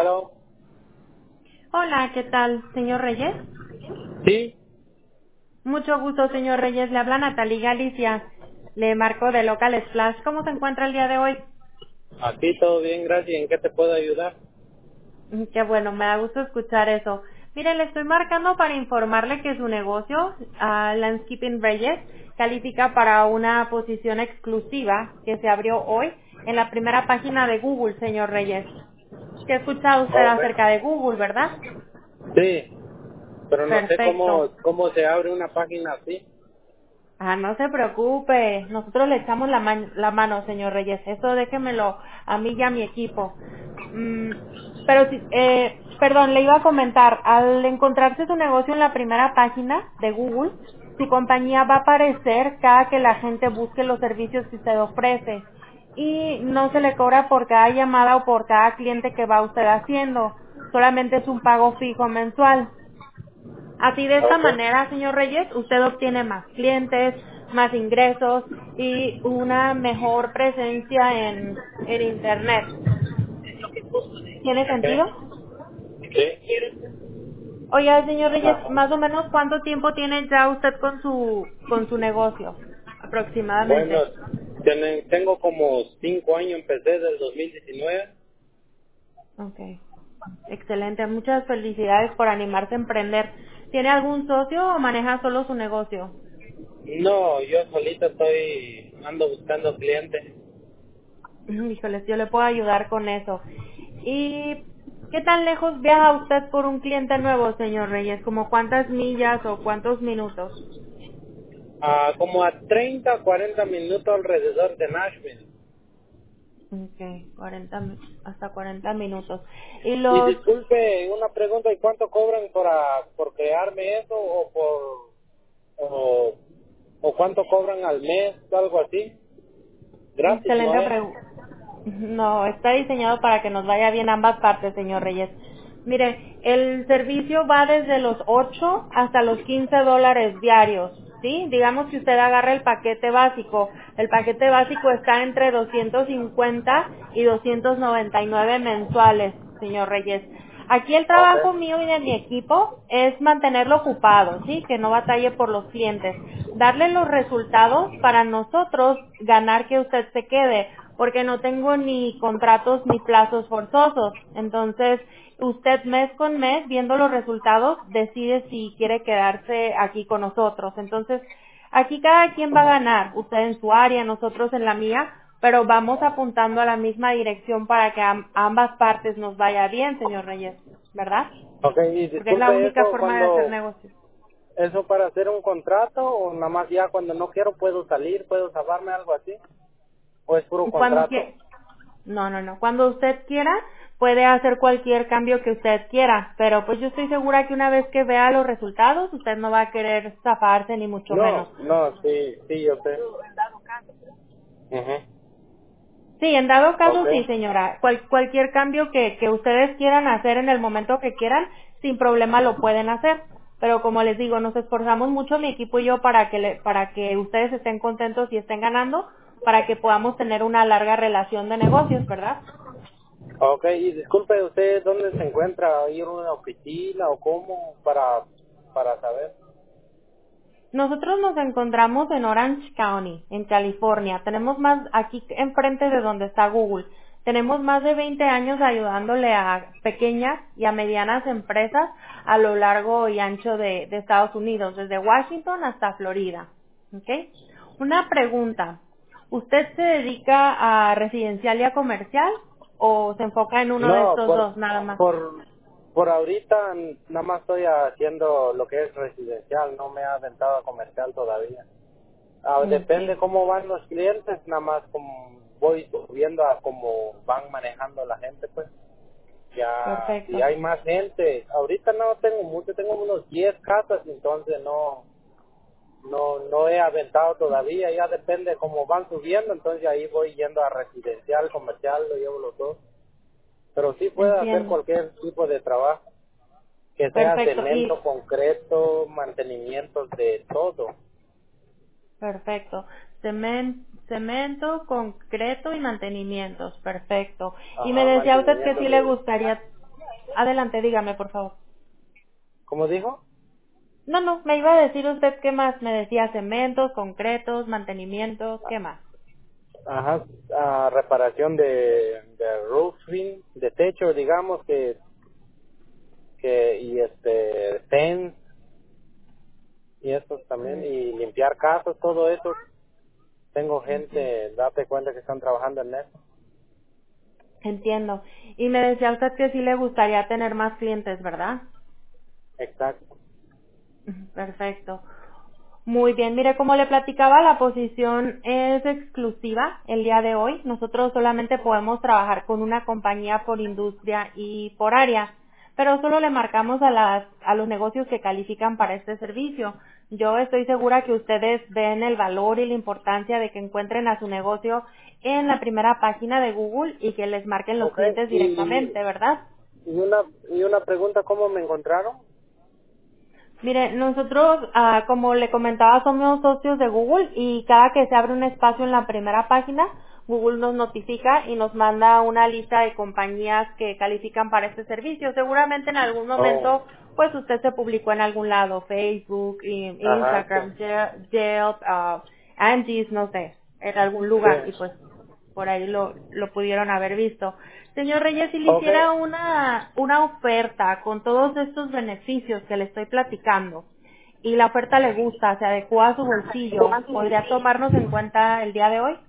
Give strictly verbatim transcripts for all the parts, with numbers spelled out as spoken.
Hello. Hola, ¿qué tal, señor Reyes? Sí, Mucho gusto, señor Reyes. Le habla Natalie Galicia. Le marco de Local Splash. ¿Cómo se encuentra el día de hoy? aquí todo bien, gracias. ¿En qué te puedo ayudar? Mm, Qué bueno, me da gusto escuchar eso. Mire, le estoy marcando para informarle que su negocio, ah, Landscaping Reyes, califica para una posición exclusiva que se abrió hoy en la primera página de Google, señor Reyes. ¿Qué ha escuchado usted Ok. acerca de Google, verdad? Sí, pero no sé Perfecto. cómo cómo se abre una página así. Ah, no se preocupe. Nosotros le echamos la, man- la mano, señor Reyes. Eso déjemelo a mí y a mi equipo. Mm, pero, si, eh, perdón, le iba a comentar. Al encontrarse su negocio en la primera página de Google, su compañía va a aparecer cada que la gente busque los servicios que usted ofrece. Y no se le cobra por cada llamada o por cada cliente que va usted haciendo. Solamente es un pago fijo mensual. Así de esta Ok. manera, señor Reyes, usted obtiene más clientes, más ingresos y una mejor presencia en, en Internet. ¿Tiene sentido? Ok. Sí. Oiga, señor Reyes, Ajá. más o menos cuánto tiempo tiene ya usted con su, con su negocio, Bueno, aproximadamente. tiene- tengo como cinco años, empecé del dos mil diecinueve. Okay. Excelente, muchas felicidades por animarse a emprender. ¿Tiene algún socio o maneja solo su negocio? No, yo solito estoy, ando buscando clientes. Ujú, Híjoles, yo le puedo ayudar con eso. ¿Y qué tan lejos viaja usted por un cliente nuevo, señor Reyes? ¿Como cuántas millas o cuántos minutos? Ah, como a treinta, cuarenta minutos alrededor de Nashville. Okay, cuarenta, mi- hasta cuarenta minutos. ¿Y Y los, disculpe, una pregunta, ¿y cuánto cobran para, por crearme eso o por, o, o cuánto cobran al mes, algo así? Gratis, ¿no excelente es? pregunta. No, está diseñado para que nos vaya bien ambas partes, señor Reyes. Mire, el servicio va desde los ocho hasta los quince dólares diarios, ¿sí? Digamos que usted agarra el paquete básico. El paquete básico está entre doscientos cincuenta y doscientos noventa y nueve mensuales, señor Reyes. Aquí el Ok. trabajo mío y de mi equipo es mantenerlo ocupado, ¿sí? Que no batalle por los clientes. Darle los resultados para nosotros ganar que usted se quede, porque no tengo ni contratos ni plazos forzosos. Entonces, usted mes con mes, viendo los resultados, decide si quiere quedarse aquí con nosotros. Entonces, aquí cada quien va a ganar, usted en su área, nosotros en la mía, pero vamos apuntando a la misma dirección para que a ambas partes nos vaya bien, señor Reyes, ¿verdad? Ok, y Porque es la disculpe única eso, forma de hacer cuando, negocios. eso para hacer un contrato o nada más ya cuando no quiero puedo salir, puedo zafarme algo así, o es puro Cuando contrato. quie- no, no, no. Cuando usted quiera, puede hacer cualquier cambio que usted quiera, pero pues yo estoy segura que una vez que vea los resultados, usted no va a querer zafarse ni mucho menos. No, no, sí, sí, yo sé. Ujú. Sí, en dado caso sí, Ok. señora. Cual- cualquier cambio que, que ustedes quieran hacer en el momento que quieran, sin problema lo pueden hacer. Pero como les digo, nos esforzamos mucho mi equipo y yo para que le- para que ustedes estén contentos y estén ganando, para que podamos tener una larga relación de negocios, ¿verdad? Ok, y disculpe, ¿usted dónde se encuentra? ¿Ir a una oficina o cómo para, para saber? Nosotros nos encontramos en Orange County, en California. Tenemos más, aquí enfrente de donde está Google, tenemos más de veinte años ayudándole a pequeñas y a medianas empresas a lo largo y ancho de, de Estados Unidos, desde Washington hasta Florida. ¿Ok? Una pregunta. ¿Usted se dedica a residencial y a comercial o se enfoca en uno de No, estos por, dos nada más? por, por ahorita n- nada más estoy haciendo lo que es residencial, no me ha aventado a comercial todavía. Ah, depende Ok, cómo van los clientes, nada más como voy viendo a cómo van manejando la gente, pues. Ya, si perfecto. hay más gente, ahorita no tengo mucho, tengo unos diez casas, entonces no, no, no he aventado todavía, ya depende cómo van subiendo, entonces ahí voy yendo a residencial, comercial, lo llevo los dos. Pero sí puedo hacer Entiendo. cualquier tipo de trabajo, que sea Perfecto. Y cemento, concreto, mantenimientos de todo. Perfecto. Cemen- cemento, concreto y mantenimientos. Perfecto. Y me Ajá, decía usted que mantenimientos sí le de... gustaría. Adelante, dígame, por favor. ¿Cómo dijo? No, no, me iba a decir usted qué más. Me decía cementos, concretos, mantenimiento, ¿qué más? Ajá, ah, reparación de, de roofing, de techo, digamos, que, que y este, fence, y eso también, y limpiar casas, todo eso. Tengo gente, date cuenta que están trabajando en eso. Entiendo. Y me decía usted que sí le gustaría tener más clientes, ¿verdad? Exacto. Ujú, perfecto. Muy bien, mire, como le platicaba, la posición es exclusiva el día de hoy. Nosotros solamente podemos trabajar con una compañía por industria y por área, pero solo le marcamos a, las, a los negocios que califican para este servicio. Yo estoy segura que ustedes ven el valor y la importancia de que encuentren a su negocio en la primera página de Google y que les marquen los Ok, clientes y, directamente, ¿verdad? y una y una pregunta, ¿cómo me encontraron? Mire, nosotros, ah, como le comentaba, somos socios de Google y cada que se abre un espacio en la primera página, Google nos notifica y nos manda una lista de compañías que califican para este servicio. Seguramente en algún Oh, momento, pues usted se publicó en algún lado, Facebook, i- ajá, sí. Instagram, Ye- Yelp, ah, Angie's, no sé, en algún lugar y Sí. pues por ahí lo, lo pudieron haber visto. Señor Reyes, si le Ok, hiciera una, una oferta con todos estos beneficios que le estoy platicando y la oferta le gusta, se adecua a su bolsillo, ¿podría tomarnos en cuenta el día de hoy?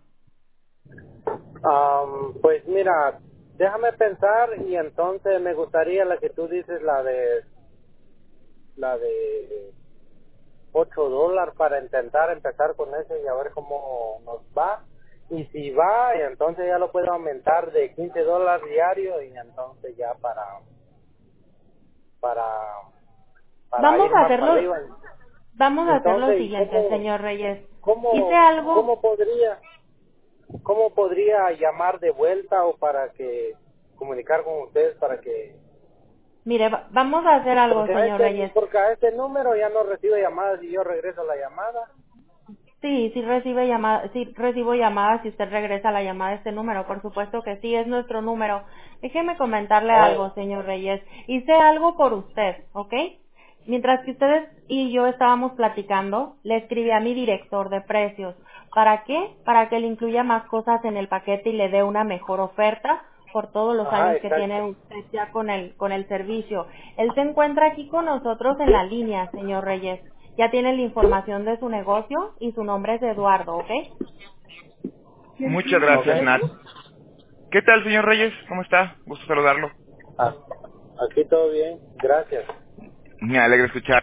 Am, pues mira, déjame pensar y entonces me gustaría la que tú dices, la de la de ocho dólares para intentar empezar con eso y a ver cómo nos va. Y si va, y entonces ya lo puedo aumentar de quince dólares diario y entonces ya para para para Vamos ir a más para hacerlo, arriba. vamos a hacer lo Entonces, ¿y siguiente, cómo señor Reyes. Hice cómo algo. cómo podría cómo podría llamar de vuelta o para que comunicar con ustedes para que Mire, va- vamos a hacer algo, porque a señor este Reyes. porque a este número ya no recibo llamadas y yo regreso la llamada. Sí, sí recibe llamadas, sí recibo llamadas si usted regresa la llamada a este número, por supuesto que sí, es nuestro número. Déjeme comentarle Oh, algo, señor Reyes. Hice algo por usted, ¿ok? Mientras que ustedes y yo estábamos platicando, le escribí a mi director de precios. ¿Para qué? Para que le incluya más cosas en el paquete y le dé una mejor oferta por todos los ajá, años que tiene exacto. usted ya con el, con el servicio. Él se encuentra aquí con nosotros en la línea, señor Reyes. Ya tiene la información de su negocio y su nombre es Eduardo, ¿ok? Muchas gracias, Okay. Nat. ¿Qué tal, señor Reyes? ¿Cómo está? Gusto saludarlo. Ah, aquí todo bien, gracias. Me alegra escuchar.